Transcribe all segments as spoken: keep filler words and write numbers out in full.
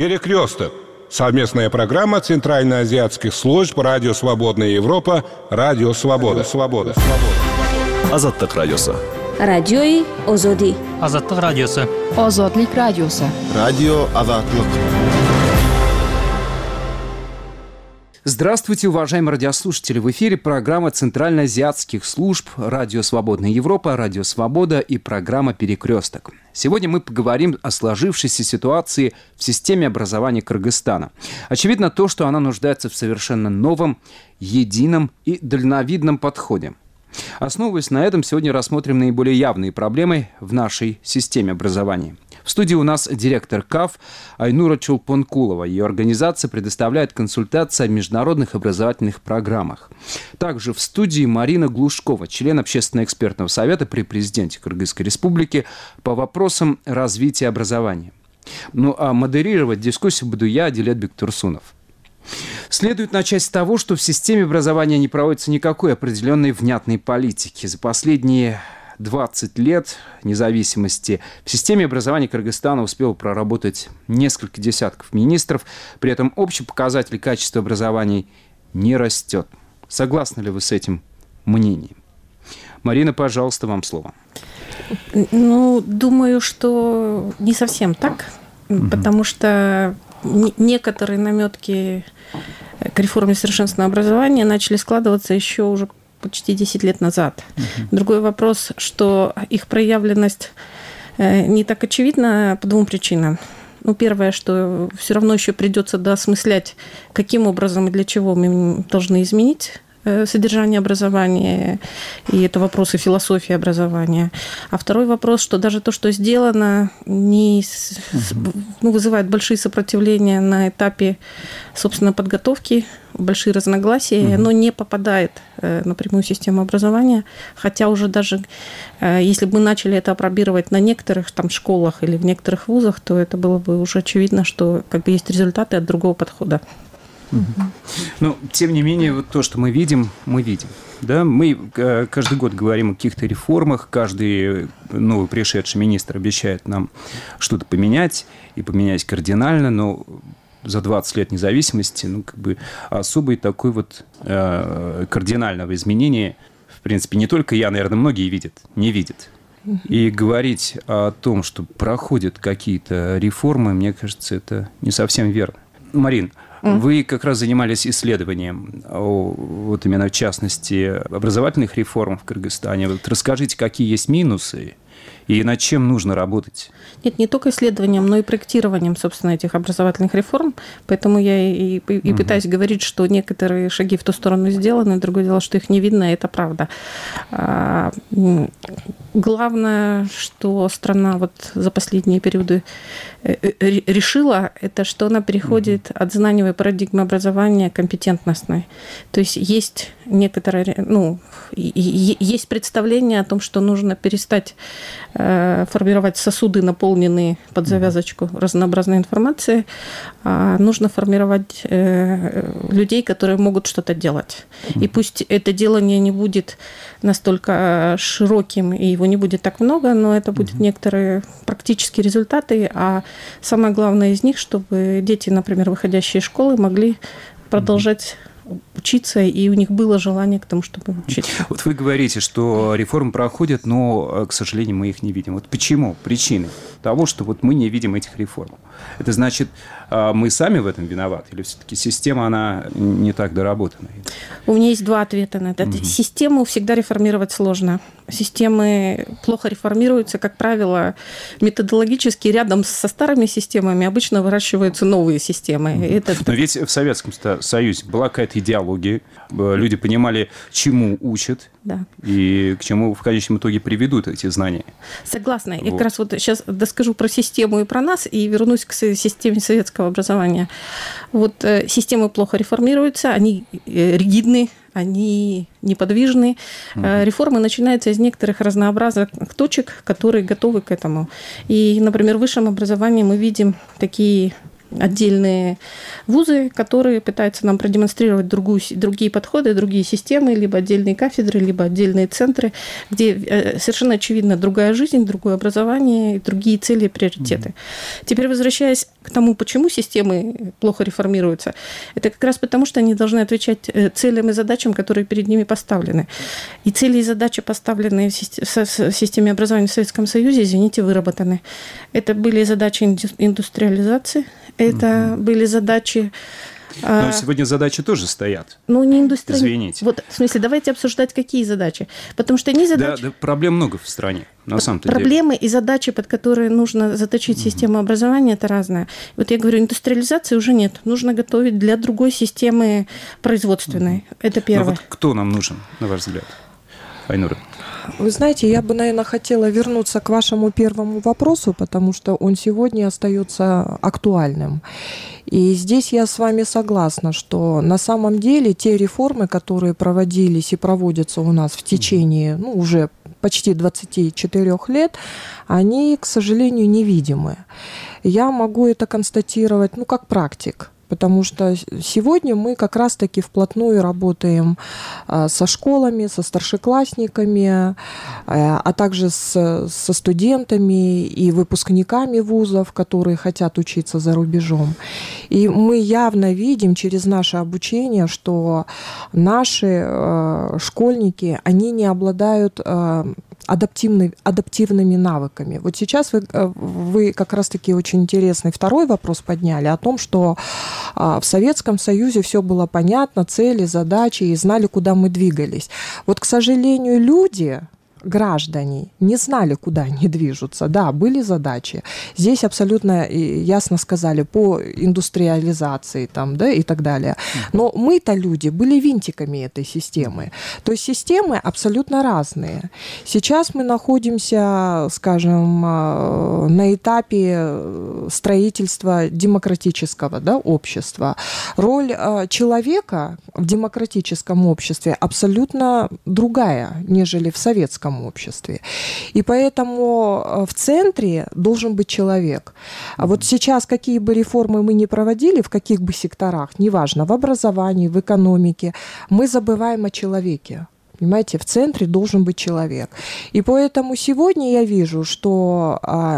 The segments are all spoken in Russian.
Перекресток. Совместная программа Центральноазиатских служб Радио Свободная Европа, Радио Свобода. Свобода. Азаттык радиосы. Радиои Озоди. Азаттык радиосы. Озодлик радиосы. Радио Азаттык. Здравствуйте, уважаемые радиослушатели! В эфире программа Центральноазиатских служб Радио Свободная Европа, Радио Свобода и программа «Перекресток». Сегодня мы поговорим о сложившейся ситуации в системе образования Кыргызстана. Очевидно то, что она нуждается в совершенно новом, едином и дальновидном подходе. Основываясь на этом, сегодня рассмотрим наиболее явные проблемы в нашей системе образования. В студии у нас директор КАФ Айнура Чулпонкулова. Ее организация предоставляет консультации о международных образовательных программах. Также в студии Марина Глушкова, член Общественно-экспертного совета при президенте Кыргызской республики по вопросам развития образования. Ну а модерировать дискуссию буду я, Адилет Бектурсунов. Следует начать с того, что в системе образования не проводится никакой определенной внятной политики. За последние двадцать лет независимости в системе образования Кыргызстана успело проработать несколько десятков министров. При этом общий показатель качества образования не растет. Согласны ли вы с этим мнением? Марина, пожалуйста, вам слово. Ну, думаю, что не совсем так, угу. потому что некоторые наметки к реформе совершенственного образования начали складываться еще уже почти десять лет назад. Uh-huh. Другой вопрос, что их проявленность не так очевидна по двум причинам. Ну, первое, что все равно еще придется доосмыслять, каким образом и для чего мы должны изменить содержание образования, и это вопросы философии образования. А второй вопрос, что даже то, что сделано, не, ну, вызывает большие сопротивления на этапе, собственно, подготовки, большие разногласия, угу. оно не попадает напрямую в систему образования, хотя уже даже если бы мы начали это апробировать на некоторых там школах или в некоторых вузах, то это было бы уже очевидно, что как бы есть результаты от другого подхода. Но, тем не менее, вот то, что мы видим, мы видим. Да? Мы каждый год говорим о каких-то реформах, каждый новый пришедший министр обещает нам что-то поменять, и поменять кардинально, но за двадцать лет независимости ну, как бы особой такой вот э, кардинального изменения, в принципе, не только я, наверное, многие видят, не видят. И говорить о том, что проходят какие-то реформы, мне кажется, это не совсем верно. Марин, вы как раз занимались исследованием, вот именно в частности, образовательных реформ в Кыргызстане. Вот расскажите, какие есть минусы и над чем нужно работать? Нет, не только исследованием, но и проектированием, собственно, этих образовательных реформ. Поэтому я и, и, и пытаюсь угу. говорить, что некоторые шаги в ту сторону сделаны, другое дело, что их не видно, и это правда. А, главное, что страна вот за последние периоды решила, это что она переходит угу. от знаниевой парадигмы образования к компетентностной. То есть есть некоторые, ну, есть представление о том, что нужно перестать формировать сосуды, наполненные под завязочку разнообразной информации, а нужно формировать людей, которые могут что-то делать. И пусть это делание не будет настолько широким, и его не будет так много, но это будут некоторые практические результаты, а самое главное из них, чтобы дети, например, выходящие из школы, могли продолжать учиться, и у них было желание к тому, чтобы учиться. Вот вы говорите, что реформы проходят, но, к сожалению, мы их не видим. Вот почему? Причины того, что вот мы не видим этих реформ. Это значит, мы сами в этом виноваты? Или все-таки система, она не так доработана? У меня есть два ответа на это. Угу. Систему всегда реформировать сложно. Системы плохо реформируются, как правило, методологически рядом со старыми системами обычно выращиваются новые системы. Угу. Это... Но ведь в Советском Союзе была какая-то идеология, люди понимали, чему учат, да. и к чему в конечном итоге приведут эти знания. Согласна. Вот. Я как раз вот сейчас доскажу про систему и про нас, и вернусь к системе советского образования. Вот системы плохо реформируются, они ригидны, они неподвижны. Mm-hmm. Реформы начинаются из некоторых разнообразных точек, которые готовы к этому. И, например, в высшем образовании мы видим такие отдельные вузы, которые пытаются нам продемонстрировать другую, другие подходы, другие системы, либо отдельные кафедры, либо отдельные центры, где совершенно очевидно другая жизнь, другое образование, другие цели и приоритеты. Mm-hmm. Теперь, возвращаясь к тому, почему системы плохо реформируются, это как раз потому, что они должны отвечать целям и задачам, которые перед ними поставлены. И цели и задачи, поставленные в системе образования в Советском Союзе, извините, выработаны. Это были задачи индустриализации, это угу. были задачи... Но а... сегодня задачи тоже стоят. Ну, не индустри... Извините. Вот, в смысле, давайте обсуждать, какие задачи. Потому что не задачи... Да, да, проблем много в стране, на самом-то деле. Проблемы и задачи, под которые нужно заточить угу. систему образования, это разное. Вот я говорю, индустриализации уже нет. Нужно готовить для другой системы производственной. Угу. Это первое. Но вот кто нам нужен, на ваш взгляд? Айнура. Вы знаете, я бы, наверное, хотела вернуться к вашему первому вопросу, потому что он сегодня остается актуальным. И здесь я с вами согласна, что на самом деле те реформы, которые проводились и проводятся у нас в течение, ну, уже почти двадцати четырёх лет, они, к сожалению, невидимы. Я могу это констатировать, ну, как практик. Потому что сегодня мы как раз-таки вплотную работаем со школами, со старшеклассниками, а также с, со студентами и выпускниками вузов, которые хотят учиться за рубежом. И мы явно видим через наше обучение, что наши школьники, они не обладают адаптивный, адаптивными навыками. Вот сейчас вы, вы как раз-таки очень интересный второй вопрос подняли о том, что а, в Советском Союзе все было понятно, цели, задачи, и знали, куда мы двигались. Вот, к сожалению, люди... граждане не знали, куда они движутся. Да, были задачи. Здесь абсолютно ясно сказали по индустриализации там, да, и так далее. Но мы-то люди были винтиками этой системы. То есть системы абсолютно разные. Сейчас мы находимся, скажем, на этапе строительства демократического, да, общества. Роль человека в демократическом обществе абсолютно другая, нежели в советском обществе. И поэтому в центре должен быть человек. А вот сейчас, какие бы реформы мы ни проводили, в каких бы секторах, неважно, в образовании, в экономике, мы забываем о человеке. Понимаете, в центре должен быть человек. И поэтому сегодня я вижу, что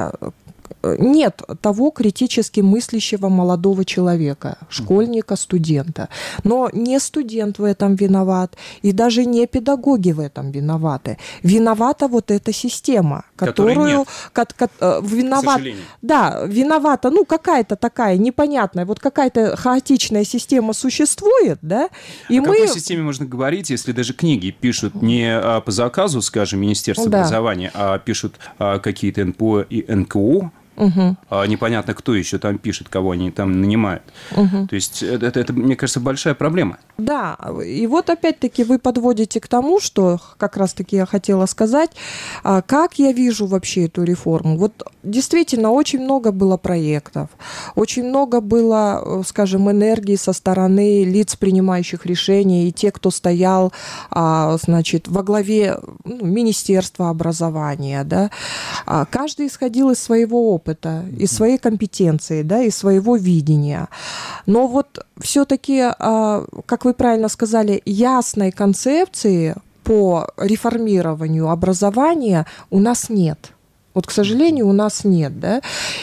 нет того критически мыслящего молодого человека, школьника, студента. Но не студент в этом виноват, и даже не педагоги в этом виноваты. Виновата вот эта система, которую... Ко- ко- виноват, да, виновата, ну, какая-то такая непонятная, вот какая-то хаотичная система существует, да, и О мы... какой системе можно говорить, если даже книги пишут не по заказу, скажем, Министерства да. образования, а пишут какие-то эн пэ о и эн ка о, Угу. А непонятно, кто еще там пишет, кого они там нанимают. Угу. То есть это, это, это, мне кажется, большая проблема. Да, и вот опять-таки вы подводите к тому, что как раз-таки я хотела сказать, как я вижу вообще эту реформу. Вот действительно очень много было проектов, очень много было, скажем, энергии со стороны лиц, принимающих решения, и те, кто стоял, значит, во главе ну, Министерства образования. Да. Каждый исходил из своего опыта. опыта, из своей компетенции, да, из своего видения. Но вот все-таки, как вы правильно сказали, ясной концепции по реформированию образования у нас нет. Вот, к сожалению, у нас нет, да.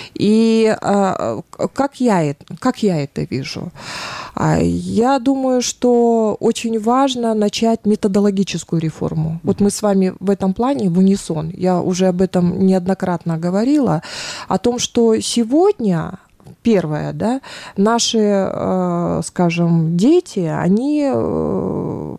И а, как, я, как я это вижу? А, я думаю, что очень важно начать методологическую реформу. Вот мы с вами в этом плане в унисон, я уже об этом неоднократно говорила, о том, что сегодня... Первое, да, наши, э, скажем, дети, они э,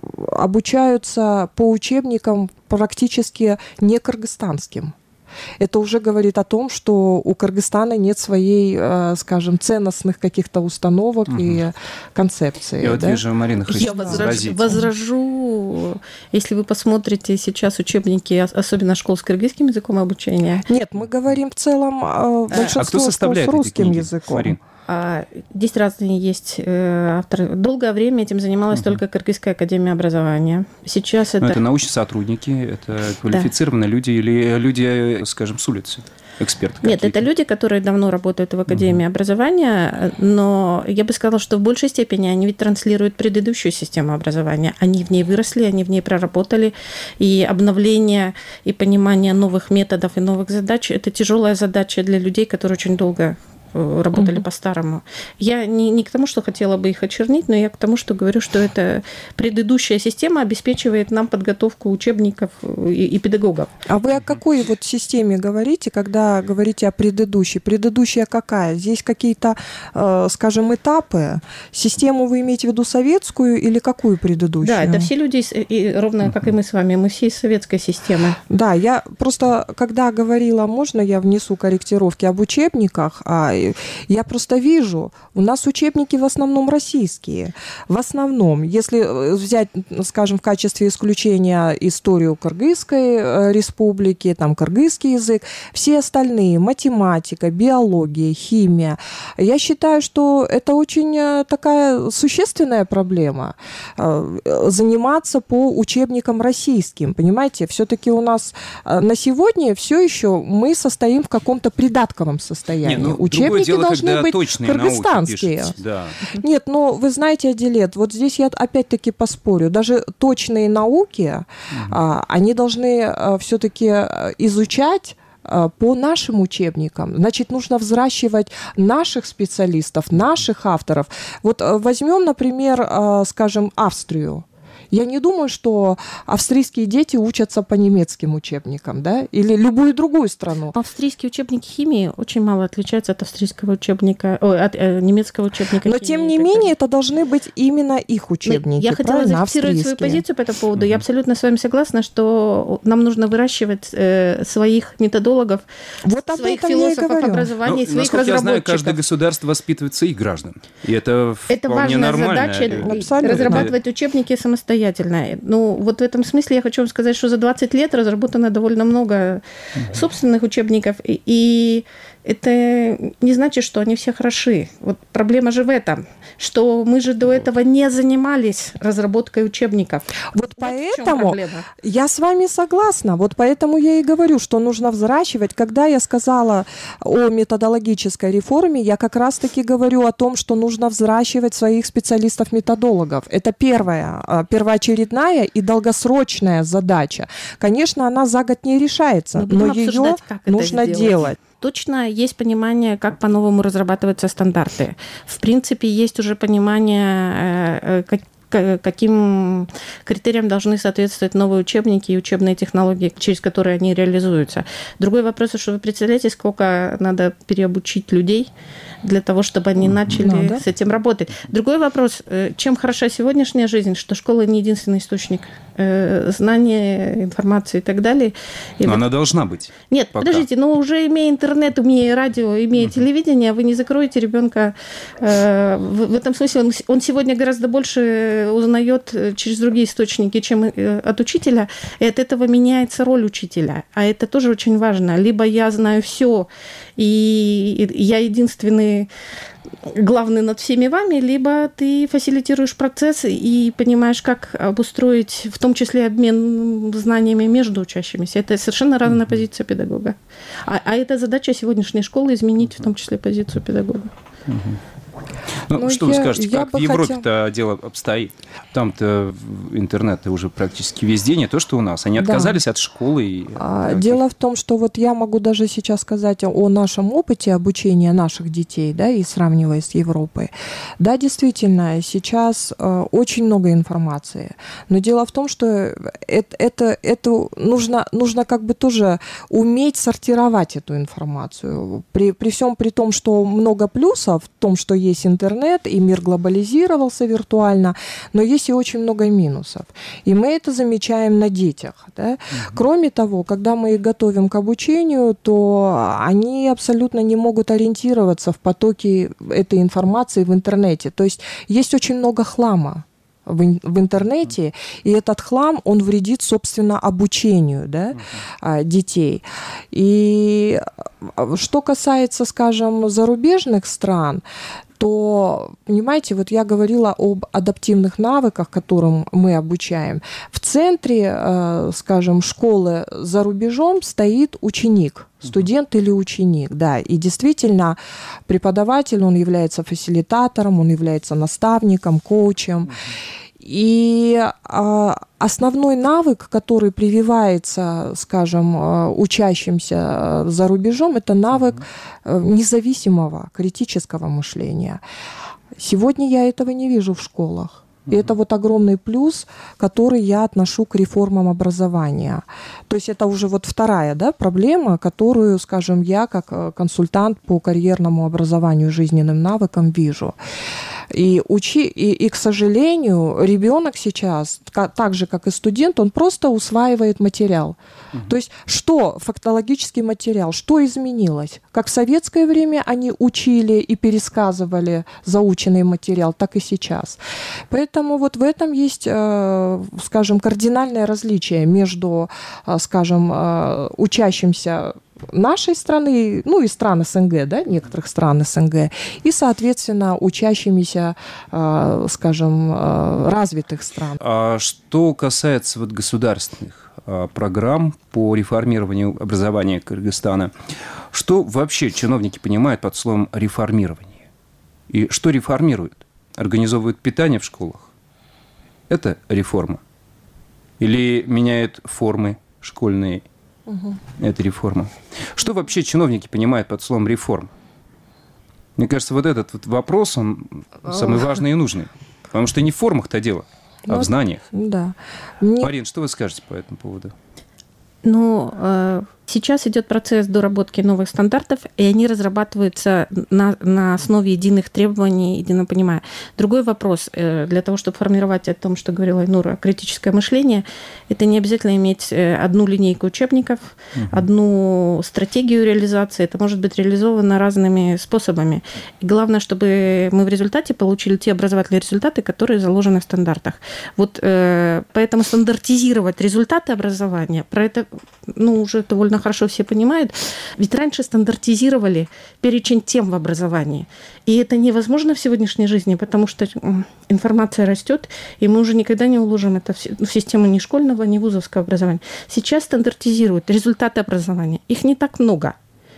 обучаются по учебникам практически не кыргызстанским. Это уже говорит о том, что у Кыргызстана нет своей, э, скажем, ценностных каких-то установок угу. и концепций. Я да? вот вижу, Марина хочет Я возражу, возражу, если вы посмотрите сейчас учебники, особенно школ с кыргызским языком обучения. Нет, мы говорим в целом э, большинство а кто составляет школ с русским книги, языком. Марин? Здесь разные есть авторы. Долгое время этим занималась угу. только Кыргызская академия образования. Сейчас это... Но это научные сотрудники, это квалифицированные да. люди или люди, скажем, с улицы? эксперты? Нет, какие-то? это люди, которые давно работают в Академии uh-huh. образования, но я бы сказала, что в большей степени они ведь транслируют предыдущую систему образования. Они в ней выросли, они в ней проработали, и обновление и понимание новых методов и новых задач – это тяжелая задача для людей, которые очень долго работали угу. по-старому. Я не, не к тому, что хотела бы их очернить, но я к тому, что говорю, что это предыдущая система обеспечивает нам подготовку учебников и, и педагогов. А вы о какой вот системе говорите, когда говорите о предыдущей? Предыдущая какая? Здесь какие-то, э, скажем, этапы? Систему вы имеете в виду советскую или какую предыдущую? Да, это все люди, и ровно как и мы с вами, мы все из советской системы. Да, я просто, когда говорила, можно я внесу корректировки об учебниках, а я просто вижу, у нас учебники в основном российские. В основном, если взять, скажем, в качестве исключения историю Кыргызской республики, там кыргызский язык, все остальные, математика, биология, химия, я считаю, что это очень такая существенная проблема, заниматься по учебникам российским, понимаете? Все-таки у нас на сегодня все еще мы состоим в каком-то придатковом состоянии. Не, ну, учебники дело, должны быть кыргызстанские. Да. Нет, но вы знаете, Адилет, вот здесь я опять-таки поспорю. Даже точные науки, угу. а, они должны а, все-таки изучать по нашим учебникам. Значит, нужно взращивать наших специалистов, наших авторов. Вот возьмем, например, скажем, Австрию. Я не думаю, что австрийские дети учатся по немецким учебникам, да, или любую другую страну. Австрийские учебники химии очень мало отличаются от австрийского учебника, ой, от э, немецкого учебника. Но химии, тем не менее это должны быть именно их учебники. Я хотела зафиксировать свою позицию по этому поводу. Mm-hmm. Я абсолютно с вами согласна, что нам нужно выращивать э, своих методологов, вот своих философов образования, ну, своих насколько разработчиков. Я знаю, каждое государство воспитывает своих граждан. И это, это вполне важная нормально. задача Абсолютно. Разрабатывать учебники самостоятельно. Ну, вот в этом смысле я хочу вам сказать, что за двадцать лет разработано довольно много mm-hmm. собственных учебников, и, и это не значит, что они все хороши. Вот проблема же в этом, что мы же до этого не занимались разработкой учебников. Вот, вот поэтому я с вами согласна. Вот поэтому я и говорю, что нужно взращивать. Когда я сказала о методологической реформе, я как раз-таки говорю о том, что нужно взращивать своих специалистов-методологов. Это первая, первоочередная и долгосрочная задача. Конечно, она за год не решается, но, но ее нужно делать. Точно есть понимание, как по-новому разрабатываются стандарты. В принципе, есть уже понимание, как каким критериям должны соответствовать новые учебники и учебные технологии, через которые они реализуются. Другой вопрос, что вы представляете, сколько надо переобучить людей для того, чтобы они начали ну, да. с этим работать. Другой вопрос, чем хороша сегодняшняя жизнь, что школа не единственный источник знания, информации и так далее. И Но вот... она должна быть. Нет, пока. подождите, но уже имея интернет, имея радио, имея uh-huh. телевидение, вы не закроете ребенка. Э, в, в этом смысле он, он сегодня гораздо больше узнает через другие источники, чем от учителя, и от этого меняется роль учителя. А это тоже очень важно. Либо я знаю все, и я единственный главный над всеми вами, либо ты фасилитируешь процесс и понимаешь, как обустроить, в том числе обмен знаниями между учащимися. Это совершенно разная mm-hmm. позиция педагога. А, а это задача сегодняшней школы — изменить в том числе позицию педагога. Mm-hmm. Ну, ну, что я, вы скажете, как в Европе-то хотел... дело обстоит? Там-то интернет уже практически везде, не то, что у нас. Они отказались да. от школы. И... А, дело в том, что вот я могу даже сейчас сказать о нашем опыте обучения наших детей, да, и сравнивая с Европой. Да, действительно, сейчас э, очень много информации. Но дело в том, что это, это, это нужно, нужно как бы тоже уметь сортировать эту информацию. При, при всем при том, что много плюсов в том, что есть интернет, и мир глобализировался виртуально, но есть и очень много минусов. И мы это замечаем на детях. Да? Угу. Кроме того, когда мы их готовим к обучению, то они абсолютно не могут ориентироваться в потоке этой информации в интернете. То есть есть очень много хлама в, в интернете, и этот хлам, он вредит, собственно, обучению, да, uh-huh. детей. И что касается, скажем, зарубежных стран, то, понимаете, вот я говорила об адаптивных навыках, которым мы обучаем. В центре, скажем, школы за рубежом стоит ученик, студент или ученик, да, и действительно преподаватель, он является фасилитатором, он является наставником, коучем. И а, основной навык, который прививается, скажем, учащимся за рубежом, это навык независимого критического мышления. Сегодня я этого не вижу в школах. И это вот огромный плюс, который я отношу к реформам образования. То есть это уже вот вторая, да, проблема, которую, скажем, я как консультант по карьерному образованию, жизненным навыкам вижу. И, учи, и, и, к сожалению, ребенок сейчас, так же, как и студент, он просто усваивает материал. Угу. То есть что фактологический материал, что изменилось? Как в советское время они учили и пересказывали заученный материал, так и сейчас. Поэтому вот в этом есть, скажем, кардинальное различие между, скажем, учащимся нашей страны, ну и стран СНГ, да, некоторых стран СНГ, и, соответственно, учащимися, скажем, развитых стран. А что касается вот государственных программ по реформированию образования Кыргызстана, что вообще чиновники понимают под словом реформирование? И что реформируют? Организовывают питание в школах? Это реформа? Или меняют формы школьные? Угу. Это реформа. Что вообще чиновники понимают под словом реформа? Мне кажется, вот этот вот вопрос, он самый важный и нужный. Потому что не в формах-то дело, а ну, в знаниях. Да. Марин, что вы скажете по этому поводу? Ну, сейчас идет процесс доработки новых стандартов, и они разрабатываются на, на основе единых требований, едино понимая. Другой вопрос. Для того, чтобы формировать о том, что говорила Айнура, критическое мышление, это не обязательно иметь одну линейку учебников, угу. одну стратегию реализации. Это может быть реализовано разными способами. И главное, чтобы мы в результате получили те образовательные результаты, которые заложены в стандартах. Вот поэтому стандартизировать результаты образования, про это ну, уже довольно хорошо все понимают. Ведь раньше стандартизировали перечень тем в образовании. И это невозможно в сегодняшней жизни, потому что информация растет, и мы уже никогда не уложим это в систему ни школьного, ни вузовского образования. Сейчас стандартизируют результаты образования. Их не так много.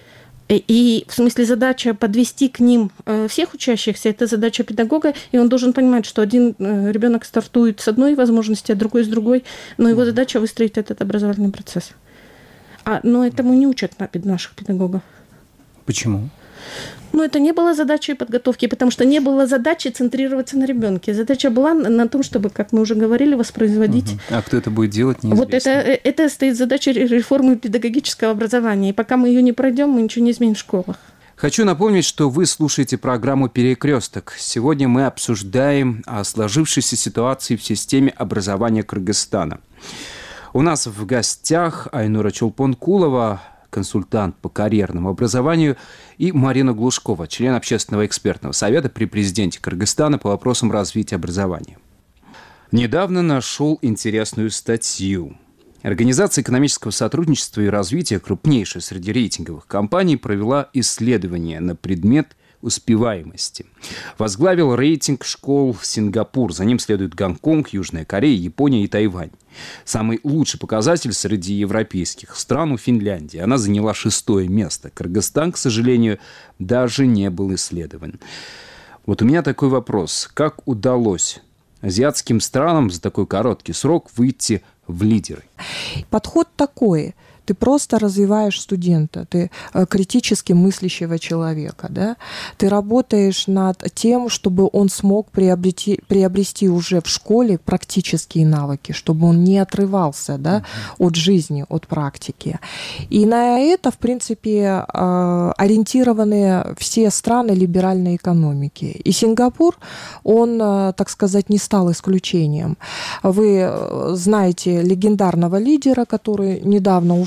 И в смысле задача подвести к ним всех учащихся, это задача педагога, и он должен понимать, что один ребенок стартует с одной возможности, а другой с другой, но его задача выстроить этот образовательный процесс. А, но этому не учат наших педагогов. Почему? Ну, это не было задачей подготовки, потому что не было задачи центрироваться на ребенке. Задача была на том, чтобы, как мы уже говорили, воспроизводить. Угу. А кто это будет делать, неизвестно. Вот это, это стоит задача реформы педагогического образования. И пока мы ее не пройдем, мы ничего не изменим в школах. Хочу напомнить, что вы слушаете программу «Перекресток». Сегодня мы обсуждаем о сложившейся ситуации в системе образования Кыргызстана. У нас в гостях Айнура Чолпонкулова, консультант по карьерному образованию, и Марина Глушкова, член Общественного экспертного совета при президенте Кыргызстана по вопросам развития образования. Недавно нашел интересную статью. Организация экономического сотрудничества и развития, крупнейшая среди рейтинговых компаний, провела исследование на предмет успеваемости. Возглавил рейтинг школ Сингапур. За ним следуют Гонконг, Южная Корея, Япония и Тайвань. Самый лучший показатель среди европейских стран у Финляндии. Она заняла шестое место. Кыргызстан, к сожалению, даже не был исследован. Вот у меня такой вопрос. Как удалось азиатским странам за такой короткий срок выйти в лидеры? Подход такой. Ты просто развиваешь студента, ты критически мыслящего человека, да? Ты работаешь над тем, чтобы он смог приобрести, приобрести уже в школе практические навыки, чтобы он не отрывался, да, от жизни, от практики. И на это, в принципе, ориентированы все страны либеральной экономики. И Сингапур, он, так сказать, не стал исключением. Вы знаете легендарного лидера, который недавно ушел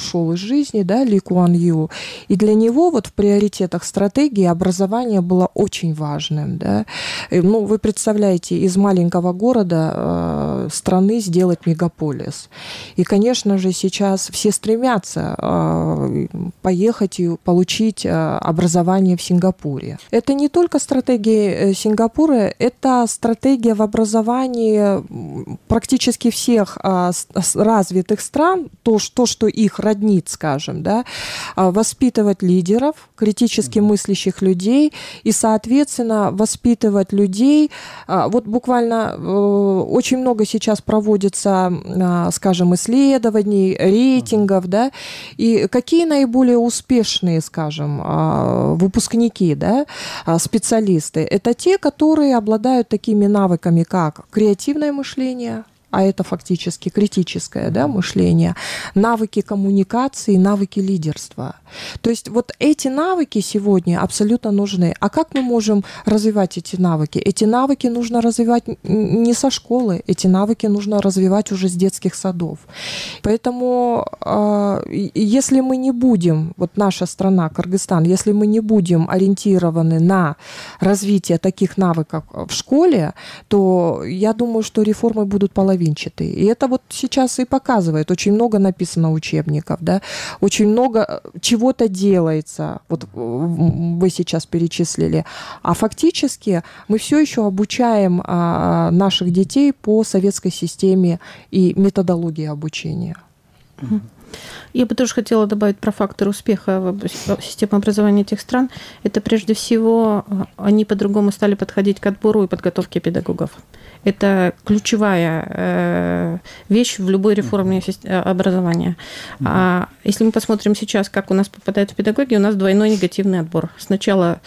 ушел из жизни, да, Ли Куан Ю, и для него вот в приоритетах стратегии образование было очень важным, да. И, ну, вы представляете, из маленького города э, страны сделать мегаполис. И, конечно же, сейчас все стремятся э, поехать и получить э, образование в Сингапуре. Это не только стратегия Сингапура, это стратегия в образовании практически всех э, развитых стран, то, что, что их роднит, скажем, да, воспитывать лидеров, критически мыслящих людей и, соответственно, воспитывать людей. Вот буквально очень много сейчас проводится, скажем, исследований, рейтингов, да, и какие наиболее успешные, скажем, выпускники, да, специалисты, это те, которые обладают такими навыками, как креативное мышление, а это фактически критическое, да, мышление, навыки коммуникации, навыки лидерства. То есть вот эти навыки сегодня абсолютно нужны. А как мы можем развивать эти навыки? Эти навыки нужно развивать не со школы, эти навыки нужно развивать уже с детских садов. Поэтому если мы не будем, вот наша страна, Кыргызстан, если мы не будем ориентированы на развитие таких навыков в школе, то я думаю, что реформы будут половинчатые. И это вот сейчас и показывает. Очень много написано учебников, да, очень много чего-то делается. Вот вы сейчас перечислили. А фактически мы все еще обучаем а, наших детей по советской системе и методологии обучения. Я бы тоже хотела добавить про фактор успеха в системе образования этих стран. Это прежде всего, они по-другому стали подходить к отбору и подготовке педагогов. Это ключевая вещь в любой реформе образования. Mm-hmm. А если мы посмотрим сейчас, как у нас попадают в педагоги, у нас двойной негативный отбор. Сначала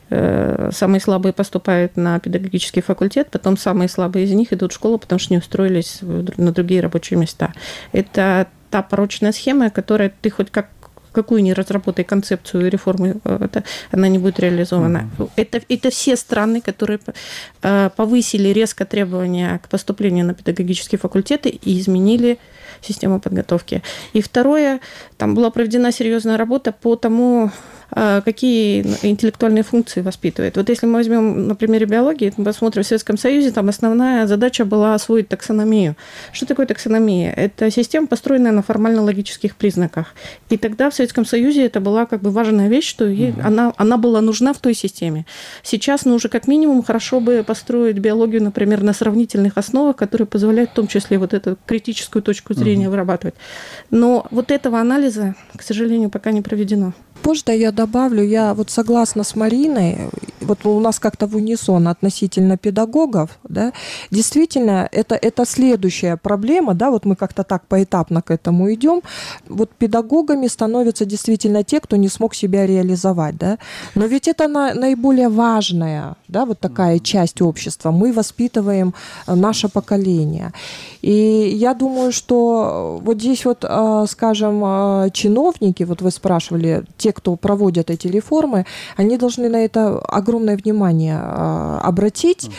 самые слабые поступают на педагогический факультет, потом самые слабые из них идут в школу, потому что не устроились на другие рабочие места. Это та порочная схема, которая ты хоть как какую ни разработай концепцию реформы, это, она не будет реализована. Mm-hmm. Это, это все страны, которые повысили резко требования к поступлению на педагогические факультеты и изменили систему подготовки. И второе, там была проведена серьезная работа по тому, какие интеллектуальные функции воспитывает. Вот если мы возьмем на примере биологии, мы посмотрим в Советском Союзе, там основная задача была освоить таксономию. Что такое таксономия? Это система, построенная на формально-логических признаках. И тогда в Советском Союзе это была как бы важная вещь, что ей, угу. она, она была нужна в той системе. Сейчас, ну, уже как минимум хорошо бы построить биологию, например, на сравнительных основах, которые позволяют в том числе вот эту критическую точку зрения угу. вырабатывать. Но вот этого анализа, к сожалению, пока не проведено. Позже я добавлю, я вот согласна с Мариной, вот у нас как-то в унисон относительно педагогов, да, действительно, это, это следующая проблема, да, вот мы как-то так поэтапно к этому идем, вот педагогами становятся действительно те, кто не смог себя реализовать, да, но ведь это на, наиболее важная, да, вот такая часть общества, мы воспитываем наше поколение, и я думаю, что вот здесь вот, скажем, чиновники, вот вы спрашивали, те, кто проводят эти реформы, они должны на это огромное внимание э, обратить.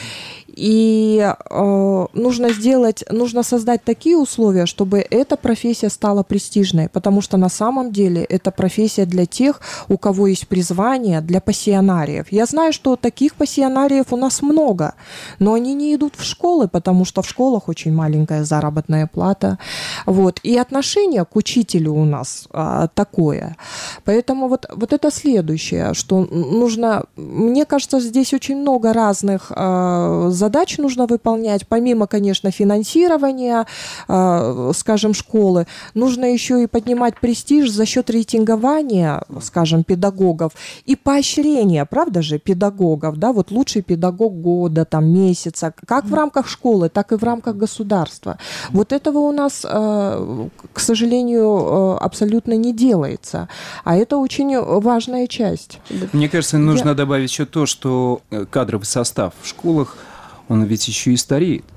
И э, нужно сделать, нужно создать такие условия, чтобы эта профессия стала престижной, потому что на самом деле это профессия для тех, у кого есть призвание, для пассионариев. Я знаю, что таких пассионариев у нас много, но они не идут в школы, потому что в школах очень маленькая заработная плата. Вот. И отношение к учителю у нас а, такое. Поэтому вот, вот это следующее, что нужно, мне кажется, здесь очень много разных а, задач нужно выполнять, помимо, конечно, финансирования, э, скажем, школы, нужно еще и поднимать престиж за счет рейтингования, скажем, педагогов и поощрения, правда же, педагогов, да, вот лучший педагог года, там, месяца, как в рамках школы, так и в рамках государства. Вот этого у нас, э, к сожалению, абсолютно не делается, а это очень важная часть. Мне кажется, нужно Я... добавить еще то, что кадровый состав в школах, он ведь еще и стареет.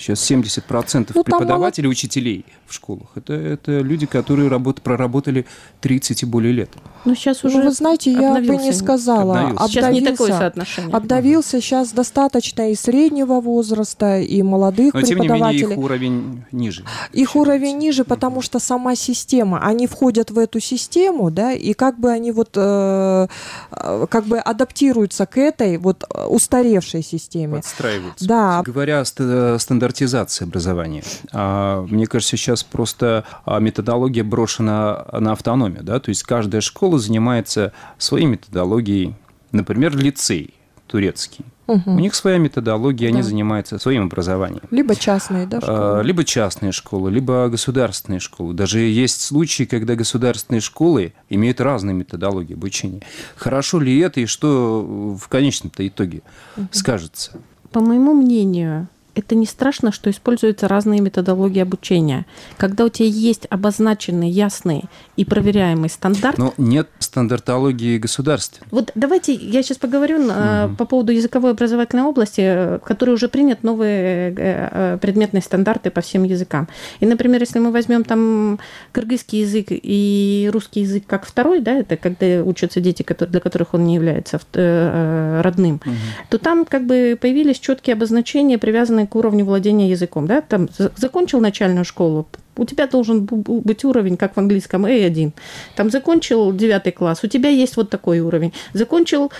Сейчас семьдесят процентов Ну, там преподавателей, учителей в школах – это, это люди, которые работ, проработали тридцать и более лет. Ну, сейчас уже Ну, вы знаете, я бы не обновился. сказала. Обновился. Сейчас не такое Обновился. соотношение. Обновился сейчас достаточно и среднего возраста, и молодых Но, тем не менее, преподавателей. их уровень ниже. Их считается. уровень ниже, потому что сама система, они входят в эту систему, да, и как бы они вот э, э, как бы адаптируются к этой вот устаревшей системе. Подстраиваются. Да. Говоря о ст- стандартизации образования, а, мне кажется, сейчас просто а, методология брошена на автономию, да, то есть каждая школа занимается своей методологией, например, лицей турецкий. Мгм. У них своя методология, они Да. занимаются своим образованием. Либо частные, да, А, школы. Либо частные школы, либо государственные школы. Даже есть случаи, когда государственные школы имеют разные методологии обучения. Хорошо ли это и что в конечном-то итоге скажется? По моему мнению, это не страшно, что используются разные методологии обучения. Когда у тебя есть обозначенный, ясный и проверяемый стандарт. Но нет стандартологии государственной. Вот давайте я сейчас поговорю на- по поводу языковой образовательной области, э, в которой уже принят новые э, э, предметные стандарты по всем языкам. И, например, если мы возьмем там кыргызский язык и русский язык как второй, да, это когда учатся дети, которые, для которых он не является э, э, родным, то там как бы появились четкие обозначения, привязанные к уровню владения языком. Да? Там за- закончил начальную школу, у тебя должен бу- быть уровень, как в английском, эй один. Там закончил девятый класс, у тебя есть вот такой уровень. Закончил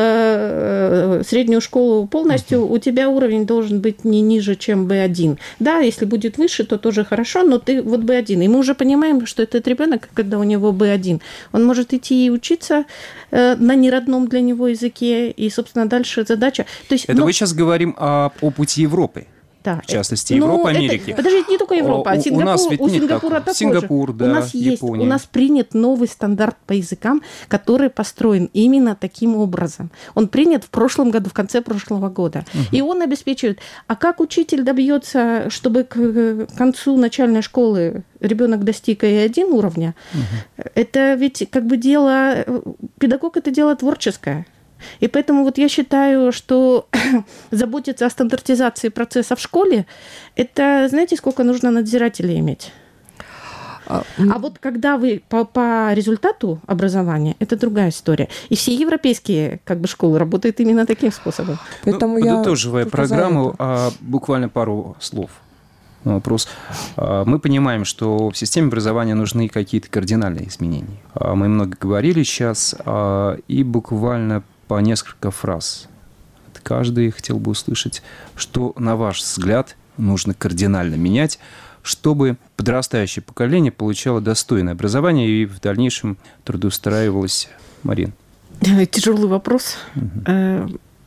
э, среднюю школу полностью, у тебя уровень должен быть не ниже, чем би один. Да, если будет выше, то тоже хорошо, но ты вот би один. И мы уже понимаем, что этот ребенок, когда у него би один, он может идти и учиться э, на неродном для него языке, и, собственно, дальше задача. То есть, Это ну, мы сейчас говорим о, о пути Европы. да, В частности, ну, Европа, это- Америки. Подождите, не только Европа, У- а у Сингапур, нас ведь у нет Сингапура такого. такой Сингапур, же. да, у нас есть, Япония. у нас принят новый стандарт по языкам, который построен именно таким образом. Он принят в прошлом году, в конце прошлого года. И он обеспечивает. А как учитель добьется, чтобы к концу начальной школы ребенок достиг эй один уровня? Это ведь как бы дело... Педагог – это дело творческое. И поэтому вот я считаю, что заботиться о стандартизации процесса в школе, это, знаете, сколько нужно надзирателей иметь? А, А вот когда вы по, по результату образования, это другая история. И все европейские как бы, школы работают именно таким способом. Поэтому Ну, я подытоживая только за программу, это. а, буквально пару слов на вопрос. А, Мы понимаем, что в системе образования нужны какие-то кардинальные изменения. А, Мы много говорили сейчас, а, и буквально по несколько фраз. Каждый хотел бы услышать, что, на ваш взгляд, нужно кардинально менять, чтобы подрастающее поколение получало достойное образование и в дальнейшем трудоустраивалось. Марин. Тяжелый вопрос. Э,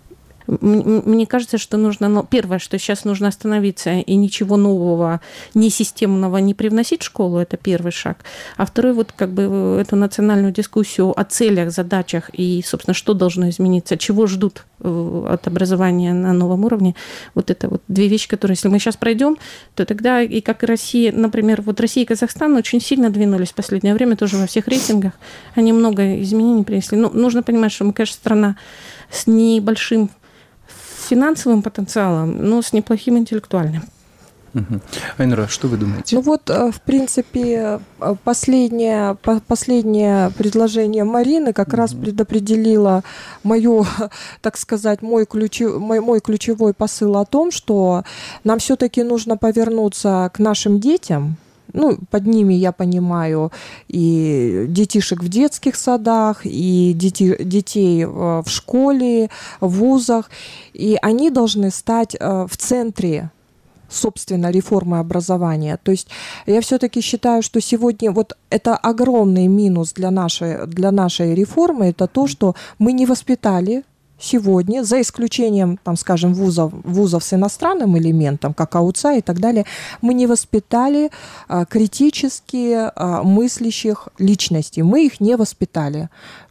м- Мне кажется, что нужно... ну, Первое, что сейчас нужно остановиться и ничего нового, не системного не привносить в школу, это первый шаг. А второй, вот как бы эту национальную дискуссию о целях, задачах и, собственно, что должно измениться, чего ждут э, от образования на новом уровне. Вот это вот две вещи, которые, если мы сейчас пройдем, то тогда и как и Россия, например, вот Россия и Казахстан очень сильно двинулись в последнее время, тоже во всех рейтингах. Они много изменений принесли. Ну, нужно понимать, что мы, конечно, страна с небольшим финансовым потенциалом, но с неплохим интеллектуальным. Мгм. Айнура, что вы думаете? Ну вот, э, в принципе, э, последнее, по- последнее предложение Марины как раз предопределило мое, так сказать, мой, ключи- мой, мой ключевой посыл о том, что нам все-таки нужно повернуться к нашим детям. Ну, под ними я понимаю и детишек в детских садах, и дети, детей э, в школе, в вузах. И они должны стать э, в центре, собственно, реформы образования. То есть я все-таки считаю, что сегодня вот это огромный минус для нашей, для нашей реформы, это то, что мы не воспитали сегодня, за исключением, там, скажем, вузов, вузов с иностранным элементом, как АУЦА и так далее, мы не воспитали а, критически а, мыслящих личностей. Мы их не воспитали.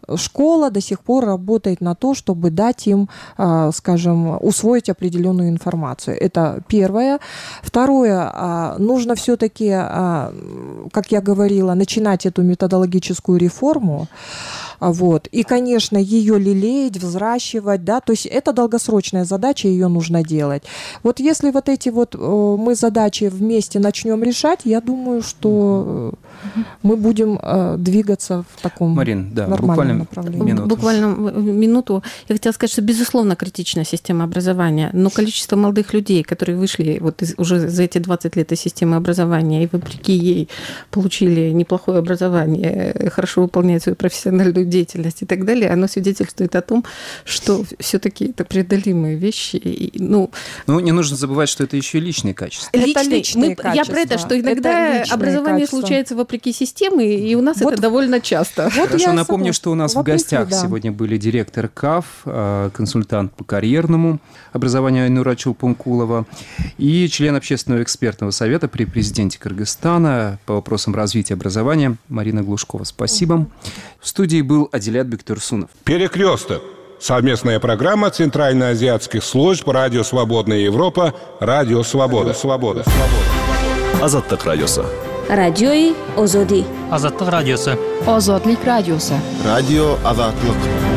школа до сих пор работает на то, чтобы дать им, скажем, усвоить определенную информацию. Это первое. Второе, нужно все-таки, как я говорила, начинать эту методологическую реформу. Вот. И, конечно, ее лелеять, взращивать, да, то есть это долгосрочная задача, ее нужно делать. Вот если вот эти вот мы задачи вместе начнем решать, я думаю, что мы будем двигаться в таком Марин, да, нормальном направлении. Минуту. Буквально минуту. Я хотела сказать, что, безусловно, критичная система образования, но количество молодых людей, которые вышли вот из, уже за эти двадцать лет из системы образования и, вопреки ей, получили неплохое образование, хорошо выполняют свою профессиональную деятельность и так далее, оно свидетельствует о том, что все-таки это преодолимые вещи. И, ну, ну, не нужно забывать, что это еще и личные качества. Это личные, личные мы, качества. Я про это, что иногда это образование качества. случается вопреки системе, и у нас вот, это довольно часто. Вот Хорошо, я напомню, согласна. что у нас Вопреки, в гостях да. сегодня были директор КАФ, консультант по карьерному образованию Айнура Чулпункулова и член общественного экспертного совета при президенте Кыргызстана по вопросам развития образования Марина Глушкова. Спасибо. В студии был Адилят Бектурсунов. «Перекресток». Совместная программа Центральноазиатских служб «Радио Свободная Европа», «Радио Свобода». Свобода. Азаттык радиосы. Радиои Озоди. Азаттык радиосы. Озодлик радиосы. Радио Азатлык.